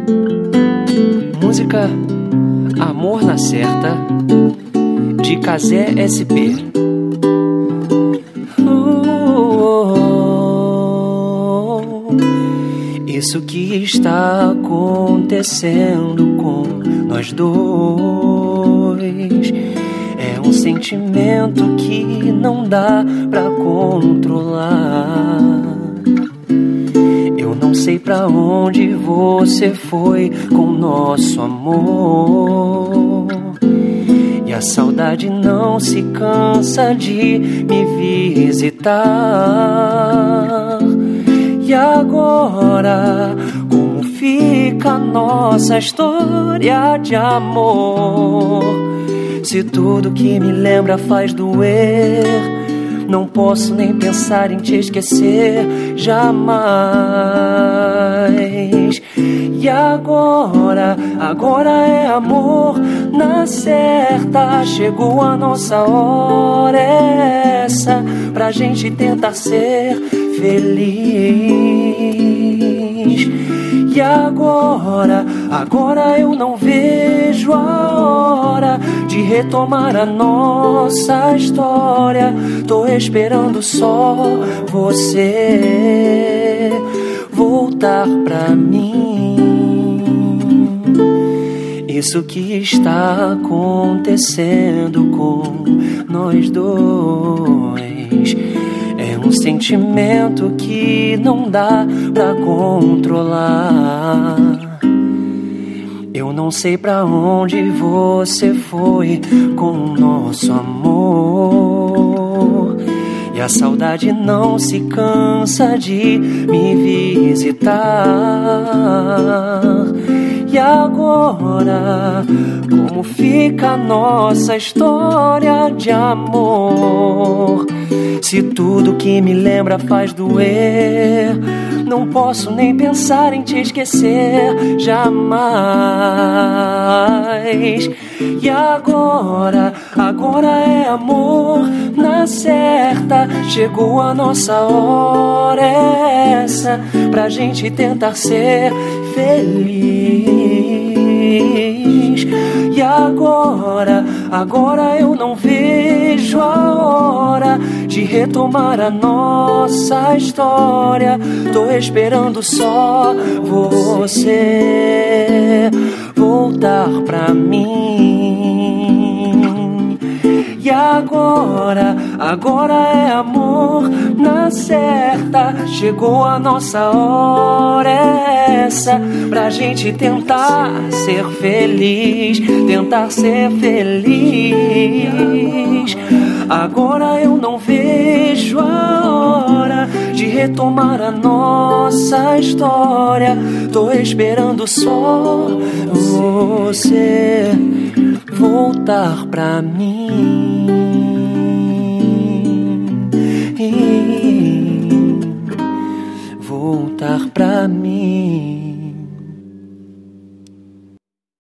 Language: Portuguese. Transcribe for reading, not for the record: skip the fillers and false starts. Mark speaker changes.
Speaker 1: Música Amor na Certa, de Cazé SP. Isso que está acontecendo com nós dois é um sentimento que não dá pra controlar. Eu não sei pra onde você foi com nosso amor, e a saudade não se cansa de me visitar. E agora, como fica a nossa história de amor? Se tudo que me lembra faz doer, não posso nem pensar em te esquecer jamais. E agora é amor na certa. Chegou a nossa hora essa, pra gente tentar ser feliz. E agora eu não vejo a hora de retomar a nossa história. Tô esperando só você voltar pra mim. Isso que está acontecendo com nós dois é um sentimento que não dá pra controlar. Eu não sei pra onde você foi com o nosso amor, e a saudade não se cansa de me visitar. E agora, como fica a nossa história de amor? Se tudo que me lembra faz doer, não posso nem pensar em te esquecer jamais. E agora é amor na certa. Chegou a nossa hora essa, pra gente tentar ser feliz. E agora eu não vejo a hora de retomar a nossa história. Tô esperando só você voltar pra mim. E agora é amor na certa. Chegou a nossa hora essa, pra gente tentar ser feliz. Tentar ser feliz. Agora eu não vejo a hora de retomar a nossa história. Tô esperando só você voltar pra mim. Voltar pra mim.